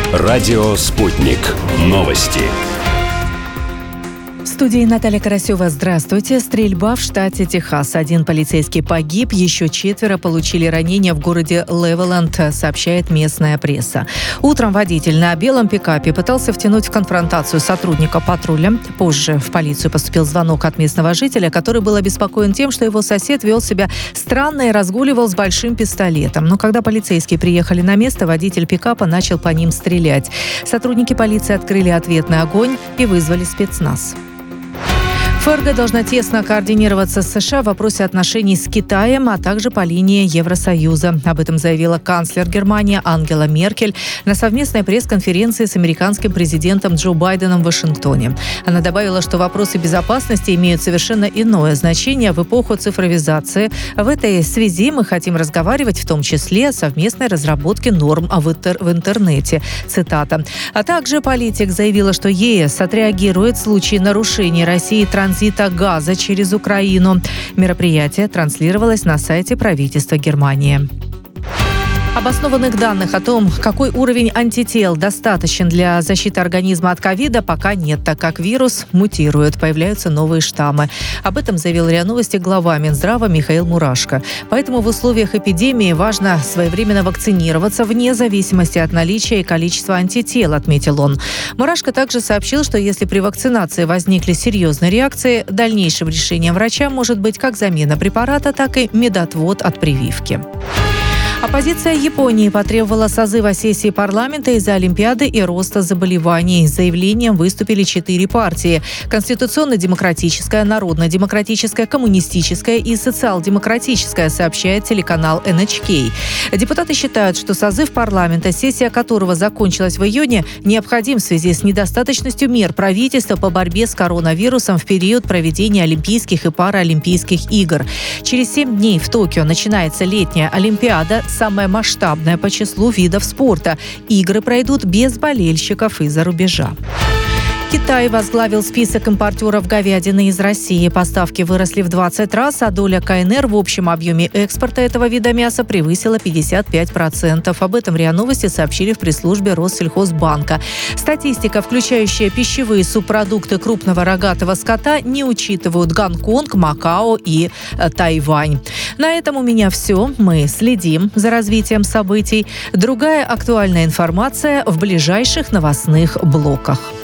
Радио «Спутник». Новости. В студии Наталья Карасева. Здравствуйте. Стрельба в штате Техас. 1 полицейский погиб, еще 4 получили ранения в городе Левеланд, сообщает местная пресса. Утром водитель на белом пикапе пытался втянуть в конфронтацию сотрудника патруля. Позже в полицию поступил звонок от местного жителя, который был обеспокоен тем, что его сосед вел себя странно и разгуливал с большим пистолетом. Но когда полицейские приехали на место, водитель пикапа начал по ним стрелять. Сотрудники полиции открыли ответный огонь и вызвали спецназ. ФРГ должна тесно координироваться с США в вопросе отношений с Китаем, а также по линии Евросоюза. Об этом заявила канцлер Германии Ангела Меркель на совместной пресс-конференции с американским президентом Джо Байденом в Вашингтоне. Она добавила, что вопросы безопасности имеют совершенно иное значение в эпоху цифровизации. В этой связи мы хотим разговаривать в том числе о совместной разработке норм в интернете. Цитата. А также политик заявила, что ЕС отреагирует в случае нарушений России транзита газа через Украину. Мероприятие транслировалось на сайте правительства Германии. Обоснованных данных о том, какой уровень антител достаточен для защиты организма от ковида, пока нет, так как вирус мутирует, появляются новые штаммы. Об этом заявил РИА Новости глава Минздрава Михаил Мурашко. Поэтому в условиях эпидемии важно своевременно вакцинироваться вне зависимости от наличия и количества антител, отметил он. Мурашко также сообщил, что если при вакцинации возникли серьезные реакции, дальнейшим решением врача может быть как замена препарата, так и медотвод от прививки. Оппозиция Японии потребовала созыва сессии парламента из-за Олимпиады и роста заболеваний. С заявлением выступили 4 партии: Конституционно-демократическая, Народно-демократическая, Коммунистическая и Социал-демократическая, сообщает телеканал NHK. Депутаты считают, что созыв парламента, сессия которого закончилась в июне, необходим в связи с недостаточностью мер правительства по борьбе с коронавирусом в период проведения Олимпийских и Паралимпийских игр. Через 7 дней в Токио начинается летняя Олимпиада, самая масштабная по числу видов спорта. Игры пройдут без болельщиков из-за рубежа. Китай возглавил список импортеров говядины из России. Поставки выросли в 20 раз, а доля КНР в общем объеме экспорта этого вида мяса превысила 55%. Об этом РИА Новости сообщили в пресс-службе Россельхозбанка. Статистика, включающая пищевые субпродукты крупного рогатого скота, не учитывают Гонконг, Макао и Тайвань. На этом у меня все. Мы следим за развитием событий. Другая актуальная информация в ближайших новостных блоках.